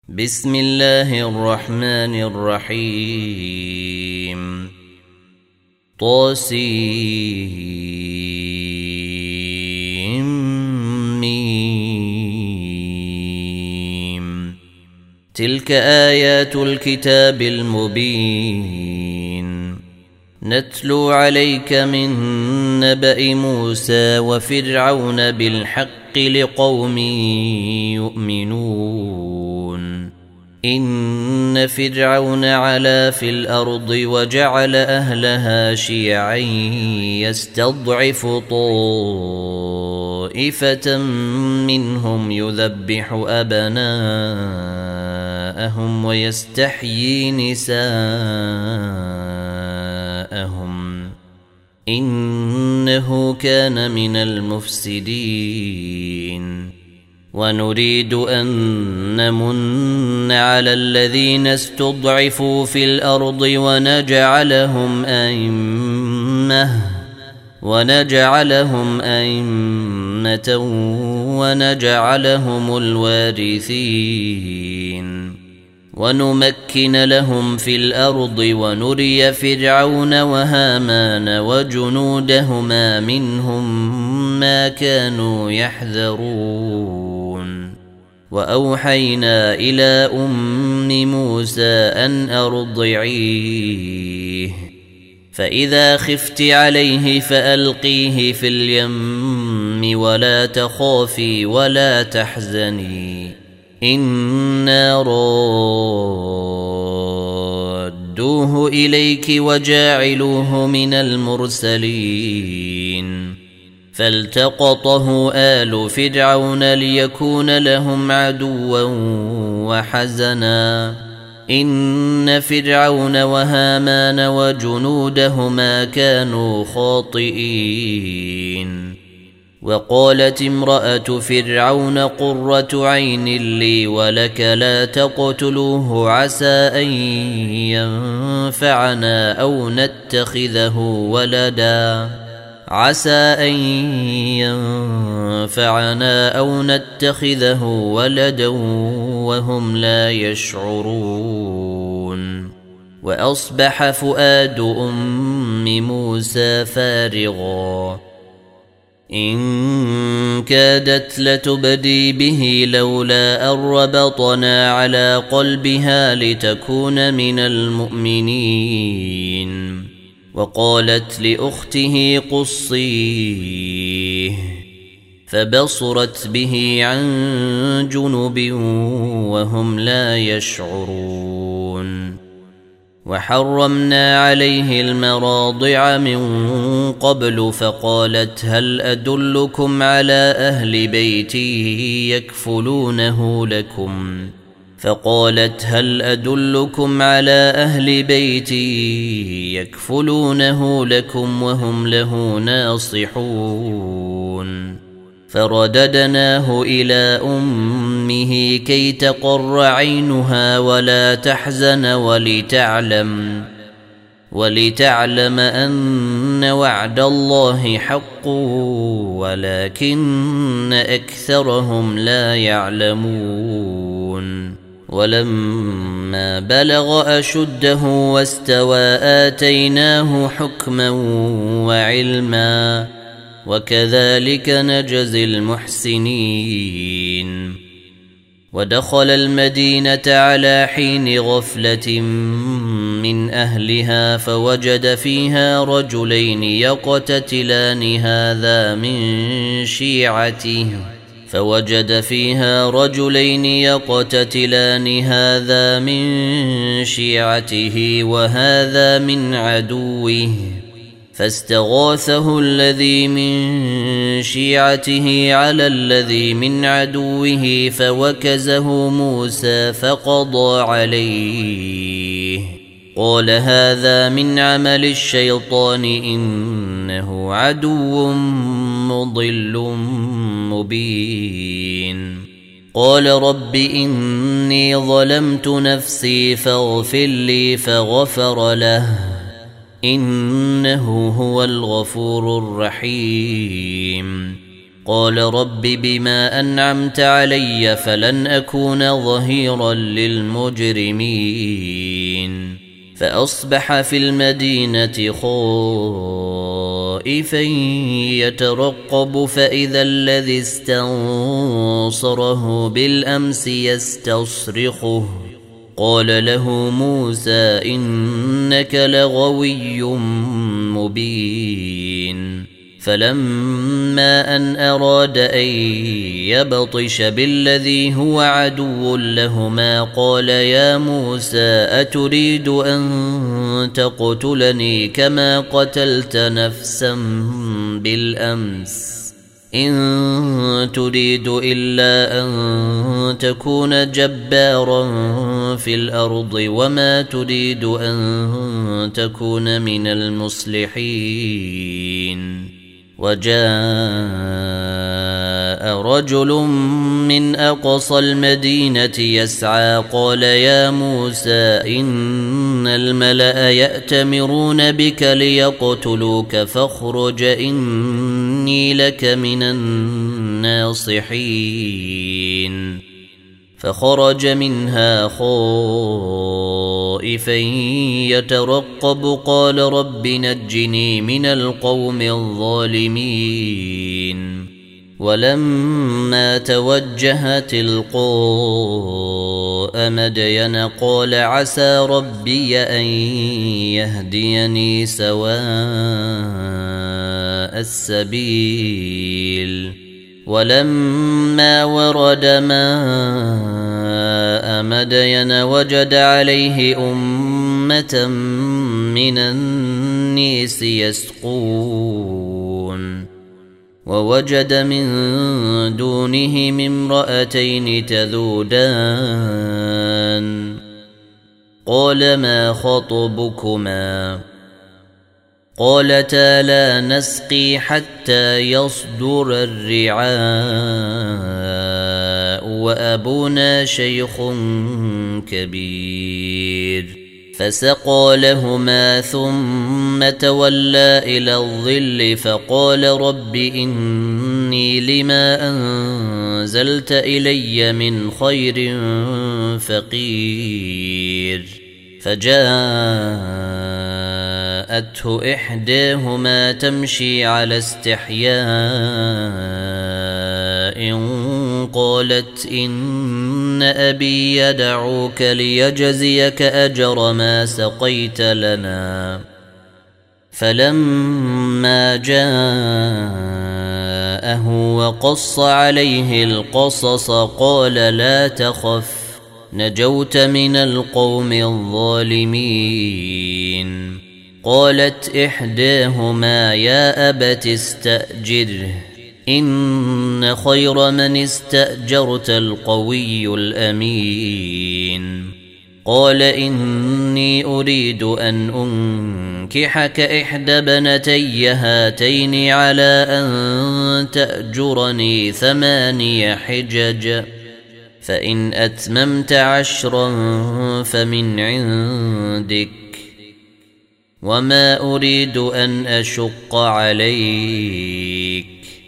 بسم الله الرحمن الرحيم طاسيم تلك آيات الكتاب المبين نتلو عليك من نبأ موسى وفرعون بالحق لقوم يؤمنون إن فرعون علا في الأرض وجعل أهلها شيعا يستضعف طائفة منهم يذبح أبناءهم ويستحيي نساءهم إنه كان من المفسدين ونريد أن نمن على الذين استضعفوا في الأرض ونجعلهم أئمة ونجعلهم الوارثين ونمكن لهم في الأرض ونري فرعون وهامان وجنودهما منهم ما كانوا يحذرون وأوحينا إلى أم موسى أن أرضعيه فإذا خفت عليه فألقيه في اليم ولا تخافي ولا تحزني إنا رادوه إليك وجاعلوه من المرسلين فالتقطه آل فرعون ليكون لهم عدوا وحزنا إن فرعون وهامان وجنودهما كانوا خاطئين وقالت امرأة فرعون قرة عين لي ولك لا تقتلوه عسى أن ينفعنا أو نتخذه ولدا وهم لا يشعرون وأصبح فؤاد أم موسى فارغا إن كادت لتبدي به لولا أن ربطنا على قلبها لتكون من المؤمنين وقالت لأخته قصيه فبصرت به عن جنب وهم لا يشعرون وحرمنا عليه المراضع من قبل فقالت هل أدلكم على أهل بيتي يكفلونه لكم وهم له ناصحون فرددناه إلى أمه كي تقر عينها ولا تحزن ولتعلم أن وعد الله حق ولكن أكثرهم لا يعلمون ولما بلغ أشده واستوى آتيناه حكما وعلما وكذلك نجزي المحسنين ودخل المدينة على حين غفلة من أهلها فوجد فيها رجلين يقتتلان هذا من شيعته وهذا من عدوه فاستغاثه الذي من شيعته على الذي من عدوه فوكزه موسى فقضى عليه قال هذا من عمل الشيطان إنه عدو مضل مبين قال رب إني ظلمت نفسي فاغفر لي فغفر له إنه هو الغفور الرحيم قال رب بما أنعمت علي فلن أكون ظهيرا للمجرمين فأصبح في المدينة خائفا يترقب فإذا الذي استنصره بالأمس يستصرخه قال له موسى إنك لغوي مبين فلما أن أراد أن يبطش بالذي هو عدو لهما قال يا موسى أتريد أن تقتلني كما قتلت نفسا بالأمس إن تريد إلا أن تكون جبارا في الأرض وما تريد أن تكون من المصلحين وجاء رجل من أقصى المدينة يسعى قال يا موسى إن الملأ يأتمرون بك ليقتلوك فاخرج إني لك من الناصحين فخرج منها خائفا يترقب قال رب نجني من القوم الظالمين ولما توجه تلقاء مدين قال عسى ربي أن يهديني سواء السبيل ولما ورد ماء مدين وجد عليه أمة من الناس يسقون ووجد من دونهم امرأتين تذودان قال ما خطبكما قالتا لا نسقي حتى يصدر الرعاء وأبونا شيخ كبير فسقى لهما ثم تولى إلى الظل فقال رب إني لما أنزلت إلي من خير فقير فجاءته إحداهما تمشي على استحياء قالت إن أبي يدعوك ليجزيك أجر ما سقيت لنا فلما جاءه وقص عليه القصص قال لا تخف نجوت من القوم الظالمين قالت إحداهما يا أبت استأجره إن خير من استأجرت القوي الأمين قال إني أريد أن أنكحك إحدى بنتي هاتين على أن تأجرني 8 حجج فإن أتممت 10 فمن عندك وما أريد أن أشق عليك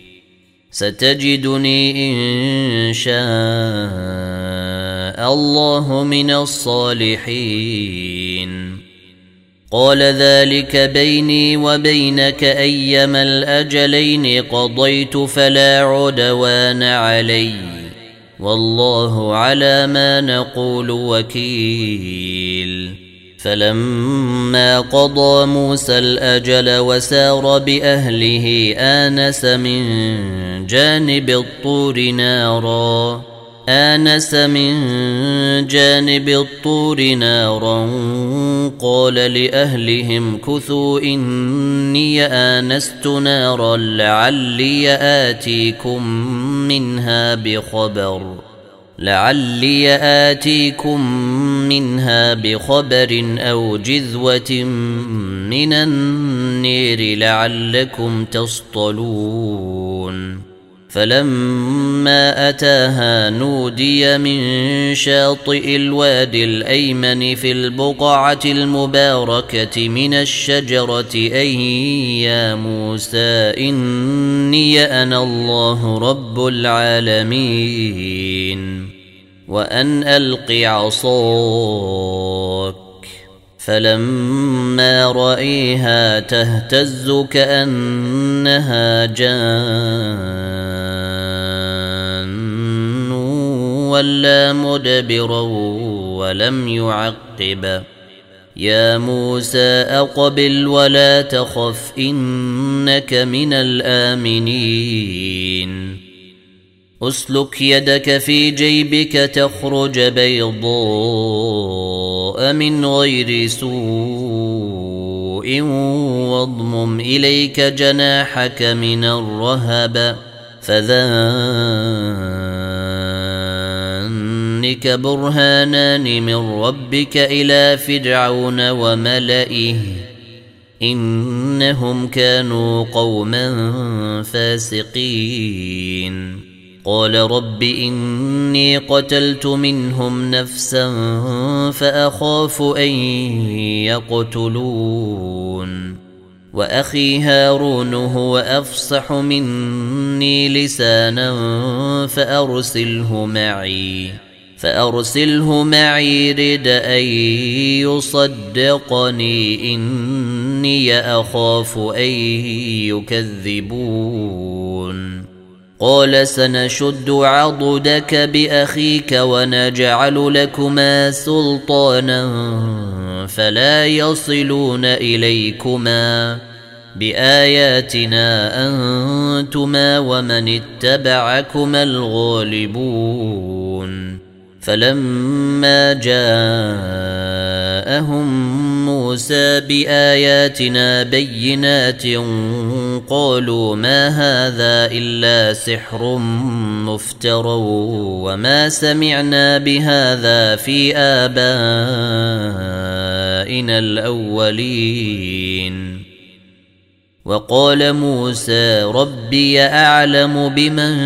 ستجدني إن شاء الله من الصالحين قال ذلك بيني وبينك أيما الأجلين قضيت فلا عدوان علي والله على ما نقول وكيل فلما قضى موسى الأجل وسار بأهله آنس من جانب الطور نارا قال لأهلهم كثوا إني آنست نارا لعلي آتيكم منها بخبر أو جذوة من النير لعلكم تصطلون فلما أتاها نودي من شاطئ الوادي الأيمن في البقعة المباركة من الشجرة أي يا موسى إني أنا الله رب العالمين وأن ألق عصاك فلما رأيها تهتز كأنها جان ولا مدبرا ولم يعقب يا موسى أقبل ولا تخف إنك من الآمنين أسلك يدك في جيبك تخرج بيضاء من غير سوء واضمم إليك جناحك من الرهب فذلك برهانان من ربك إلى فرعون وملئه إنهم كانوا قوما فاسقين قال رب إني قتلت منهم نفسا فأخاف أن يقتلون وأخي هارون هو أفصح مني لسانا فأرسله معي رد أن يصدقني إني أخاف أن يكذبون قال سنشد عضدك بأخيك ونجعل لكما سلطانا فلا يصلون إليكما بآياتنا أنتما ومن اتبعكما الغالبون فلما جاءهم موسى بآياتنا بينات قالوا ما هذا إلا سحر مفترى وما سمعنا بهذا في آبائنا الأولين وقال موسى ربي أعلم بمن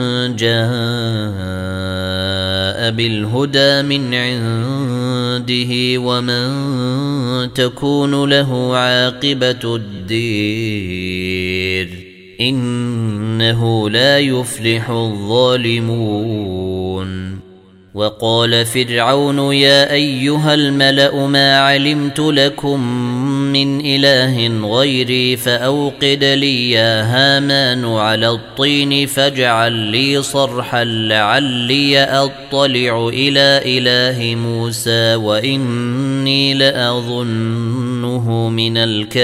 جاء بالهدى من عنده ومن تكون له عاقبة الدير إنه لا يفلح الظالمون وقال فرعون يا أيها الملأ ما علمت لكم من إله غيري فأوقد لي يا هامان على الطين فاجعل لي صرحا لعلي أطلع إلى إله موسى وإني لأظنه من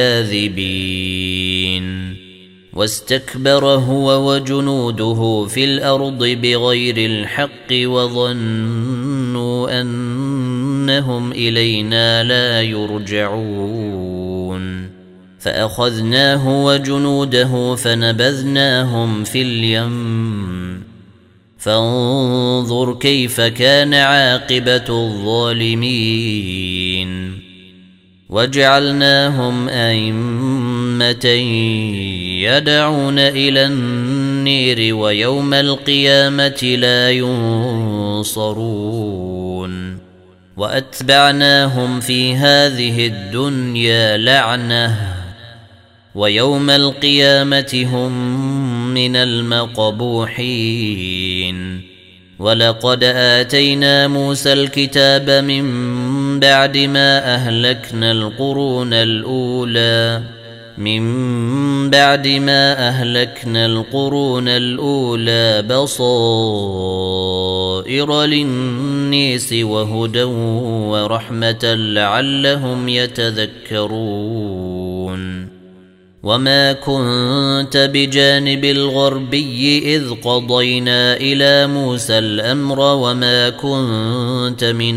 الكاذبين واستكبر هو وجنوده في الأرض بغير الحق وظنوا أنهم إلينا لا يرجعون فأخذناه وجنوده فنبذناهم في اليم فانظر كيف كان عاقبة الظالمين وجعلناهم أئمة يدعون إلى النير ويوم القيامة لا ينصرون وأتبعناهم في هذه الدنيا لعنة ويوم القيامة هم من المقبوحين ولقد آتينا موسى الكتاب من بعد ما أهلكنا القرون الأولى بصائر للناس وهدى ورحمة لعلهم يتذكرون وما كنت بجانب الغربي إذ قضينا إلى موسى الأمر وما كنت من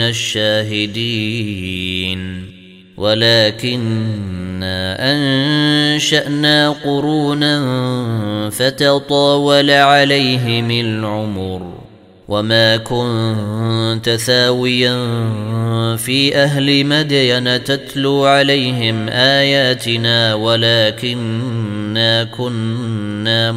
الشاهدين ولكننا أنشأنا قرونا فتطاول عليهم العمر وما كنت ثاويا في أهل مدين تتلو عليهم آياتنا ولكننا إنا كنا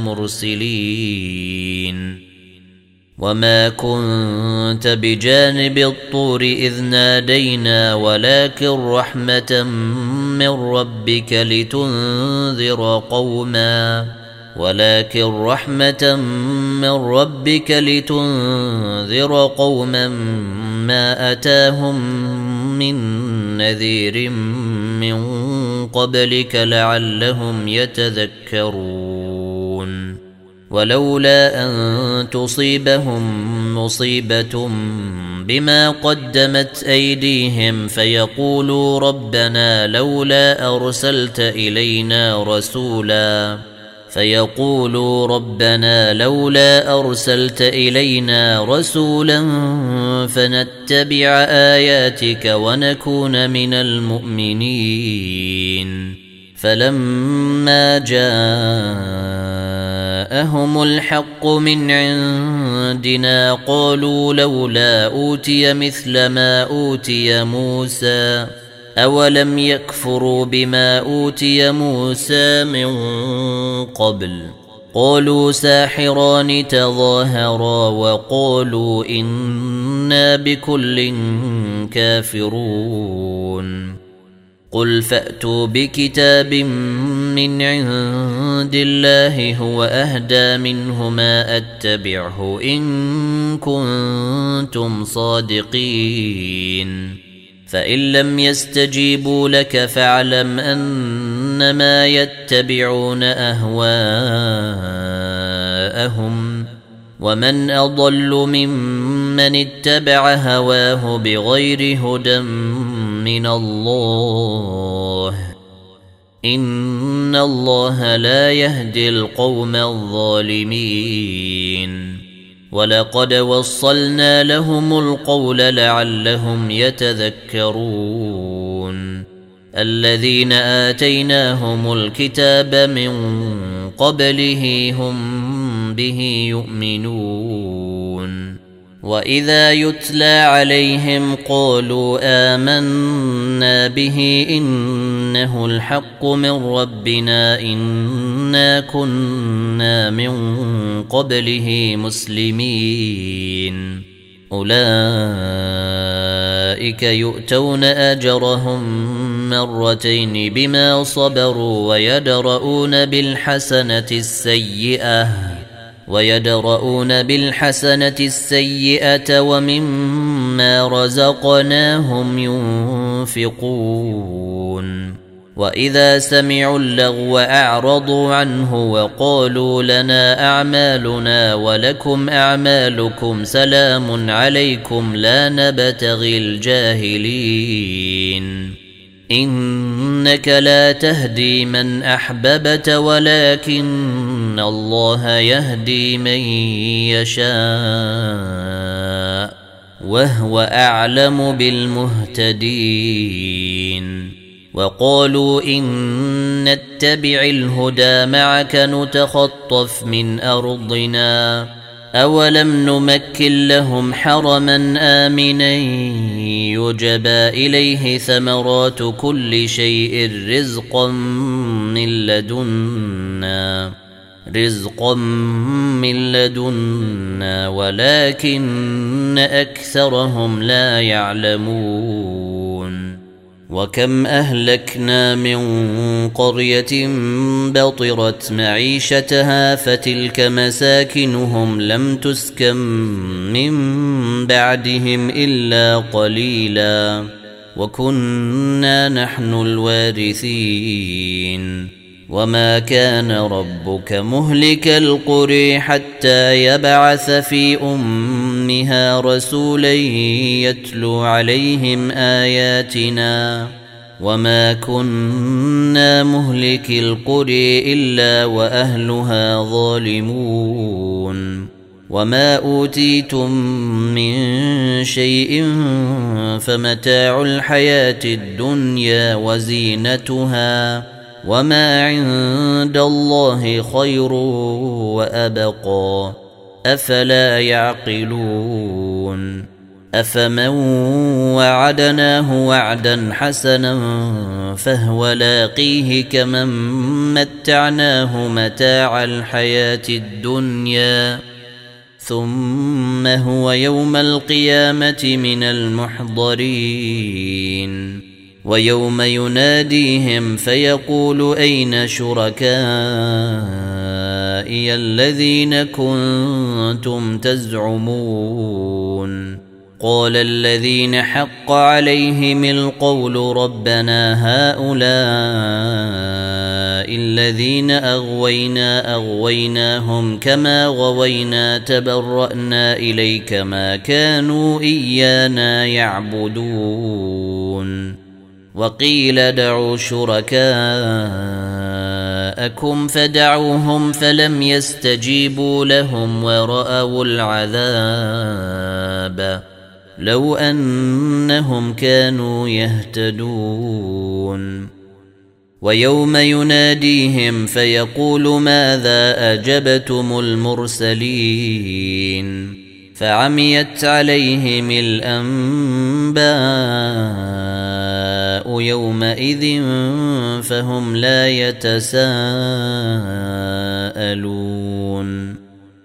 مرسلين وما كنت بجانب الطور إذ نادينا ولكن رحمة من ربك لتنذر قوما ما أتاهم من نذير من قبلك لعلهم يتذكرون ولولا أن تصيبهم مصيبة بما قدمت أيديهم فيقولوا ربنا لولا أرسلت إلينا رسولا فنتبع آياتك ونكون من المؤمنين فلما جاءهم الحق من عندنا قالوا لولا أوتي مثل ما أوتي موسى أولم يكفروا بما أوتي موسى من قبل قالوا ساحران تظاهرا وقالوا إنا بكل كافرون قل فأتوا بكتاب من عند الله هو أهدى منهما أتبعه إن كنتم صادقين فإن لم يستجيبوا لك فاعلم أنما يتبعون أهواءهم ومن أضل ممن اتبع هواه بغير هدى من الله إن الله لا يهدي القوم الظالمين ولقد وصلنا لهم القول لعلهم يتذكرون الذين آتيناهم الكتاب من قبله هم به يؤمنون وإذا يتلى عليهم قالوا آمنا به إنه الحق من ربنا إنا كنا من قبله مسلمين أولئك يؤتون أجرهم مرتين بما صبروا ويدرؤون بالحسنة السيئة ومما رزقناهم ينفقون وإذا سمعوا اللغو أعرضوا عنه وقالوا لنا أعمالنا ولكم أعمالكم سلام عليكم لا نبتغي الجاهلين إنك لا تهدي من أحببت ولكن الله يهدي من يشاء وهو أعلم بالمهتدين وقالوا إن نتبع الهدى معك نتخطف من أرضنا أولم نمكن لهم حرما آمنا يجبى إليه ثمرات كل شيء رزقا من لدنا ولكن أكثرهم لا يعلمون وكم أهلكنا من قرية بطرت معيشتها فتلك مساكنهم لم تسكن من بعدهم إلا قليلا وكنا نحن الوارثين وما كان ربك مهلك القرى حتى يبعث في أمها رسولا يتلو عليهم آياتنا وما كنا مهلك القرى إلا وأهلها ظالمون وما أوتيتم من شيء فمتاع الحياة الدنيا وزينتها وما عند الله خير وأبقى أفلا يعقلون أفمن وعدناه وعدا حسنا فهو لاقيه كمن متعناه متاع الحياة الدنيا ثم هو يوم القيامة من المحضرين ويوم يناديهم فيقول أين شركائي الذين كنتم تزعمون قال الذين حق عليهم القول ربنا هؤلاء الذين أغويناهم كما غوينا تبرأنا إليك ما كانوا إيانا يعبدون وقيل دعوا شركاءكم فدعوهم فلم يستجيبوا لهم ورأوا العذاب لو أنهم كانوا يهتدون ويوم يناديهم فيقول ماذا أجبتم المرسلين فعميت عليهم الأنباء يومئذ فهم لا يتساءلون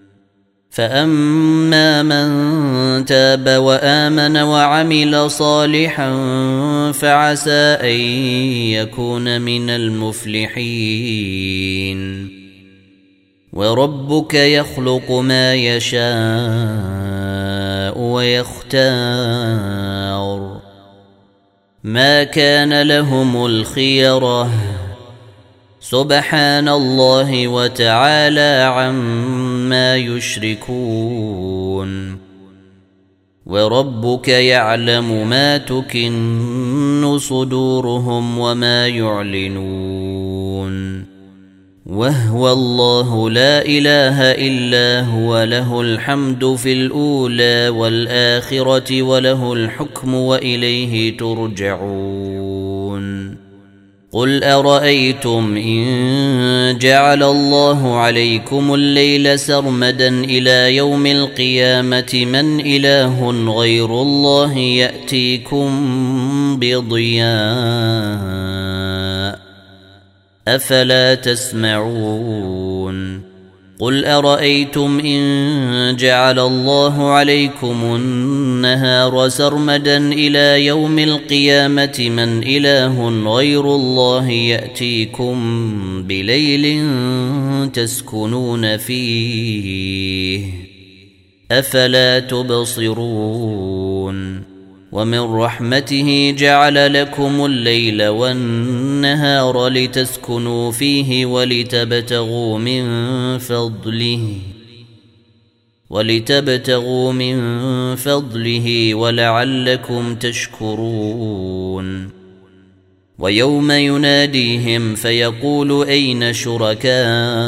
فأما من تاب وآمن وعمل صالحا فعسى أن يكون من المفلحين وربك يخلق ما يشاء ويختار ما كان لهم الخيرة سبحان الله وتعالى عما يشركون وربك يعلم ما تكن صدورهم وما يعلنون وهو الله لا إله إلا هو له الحمد في الأولى والآخرة وله الحكم وإليه ترجعون قل أرأيتم إن جعل الله عليكم الليل سرمدا إلى يوم القيامة من إله غير الله يأتيكم بضياء أفلا تسمعون قل أرأيتم إن جعل الله عليكم النهار سرمدا إلى يوم القيامة من إله غير الله يأتيكم بليل تسكنون فيه أفلا تبصرون ومن رحمته جعل لكم الليل والنهار لتسكنوا فيه ولتبتغوا من فضله ولعلكم تشكرون ويوم يناديهم فيقول أين شركائي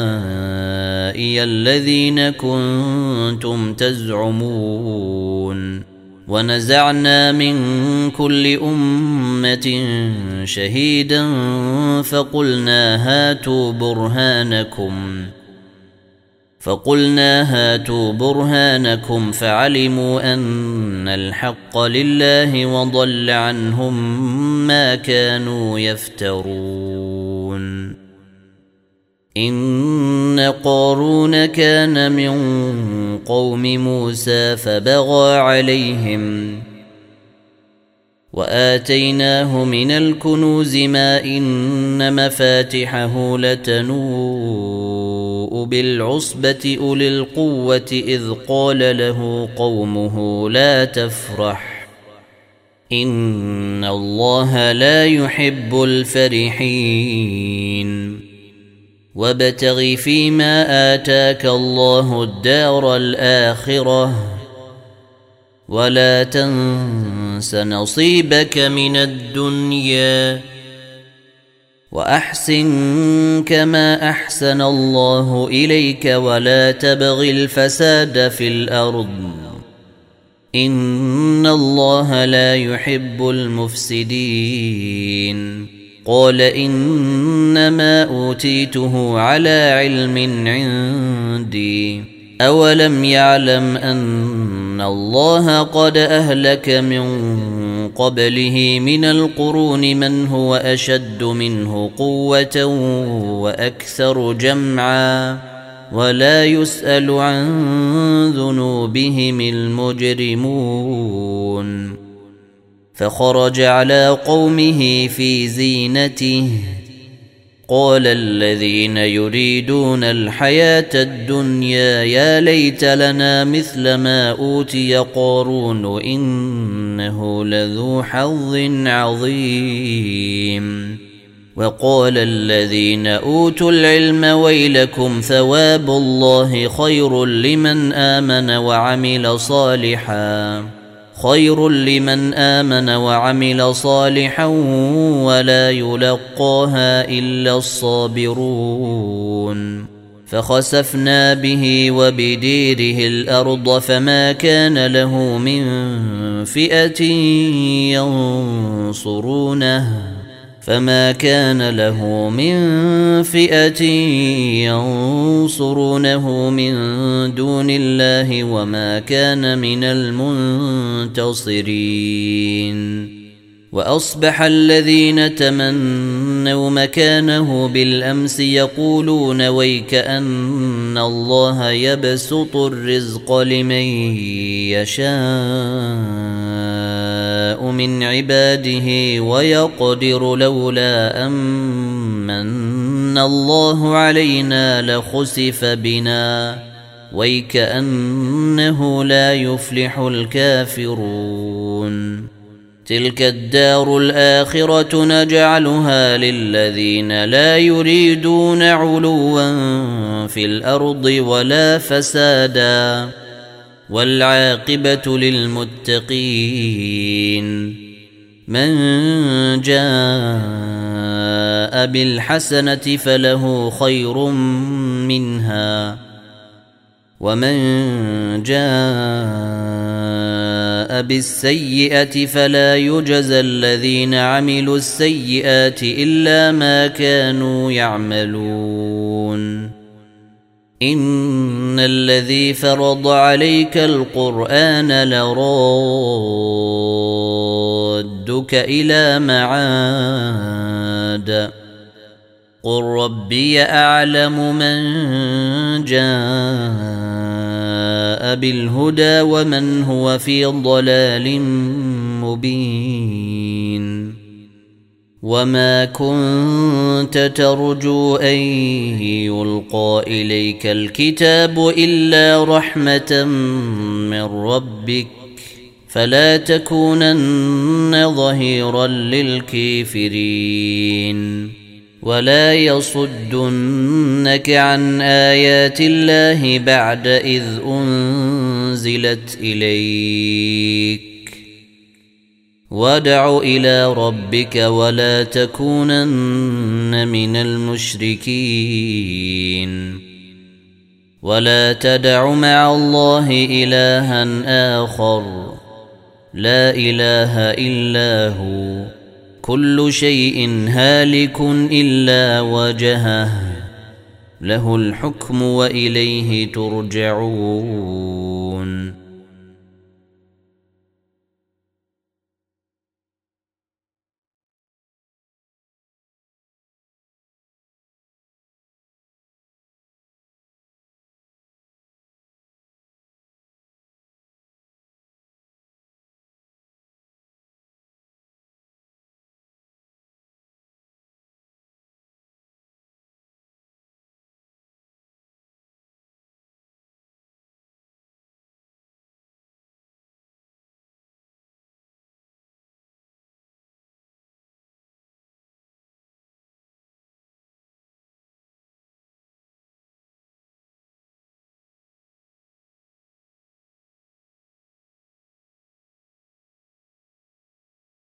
الذين كنتم تزعمون ونزعنا من كل أمة شهيدا فقلنا هاتوا برهانكم فعلموا أن الحق لله وضل عنهم ما كانوا يفترون إن قارون كان من قوم موسى فبغى عليهم وآتيناه من الكنوز ما إن مفاتحه لتنوء بالعصبة أولي القوة إذ قال له قومه لا تفرح إن الله لا يحب الفرحين وابتغ فيما آتاك الله الدار الآخرة ولا تنس نصيبك من الدنيا وأحسن كما أحسن الله إليك ولا تبغ الفساد في الأرض إن الله لا يحب المفسدين قال إنما أوتيته على علم عندي أولم يعلم أن إن الله قد أهلك من قبله من القرون من هو أشد منه قوة وأكثر جمعا ولا يسأل عن ذنوبهم المجرمون فخرج على قومه في زينته قال الذين يريدون الحياة الدنيا يا ليت لنا مثل ما أوتي قارون إنه لذو حظ عظيم وقال الذين أوتوا العلم ويلكم ثواب الله خير لمن آمن وعمل صالحا ولا يلقاها إلا الصابرون فخسفنا به وبديره الأرض فما كان له من فئة ينصرونه من دون الله وما كان من المنتصرين وأصبح الذين تمنوا مكانه بالأمس يقولون ويك أن الله يبسط الرزق لمن يشاء من عباده ويقدر لولا أمن الله علينا لخسف بنا ويك أنه لا يفلح الكافرون تلك الدار الآخرة نجعلها للذين لا يريدون علوا في الأرض ولا فسادا والعاقبة للمتقين من جاء بالحسنة فله خير منها ومن جاء بالسيئة فلا يجزى الذين عملوا السيئات إلا ما كانوا يعملون إن الذي فرض عليك القرآن لرادك إلى معاد قل ربي أعلم من جاء بالهدى ومن هو في ضلال مبين وما كنت ترجو أن يلقى إليك الكتاب إلا رحمة من ربك فلا تكونن ظهيرا للكافرين ولا يصدنك عن آيات الله بعد إذ أنزلت إليك وادع إلى ربك ولا تكونن من المشركين ولا تدع مع الله إلها آخر لا إله إلا هو كل شيء هالك إلا وجهه له الحكم وإليه ترجعون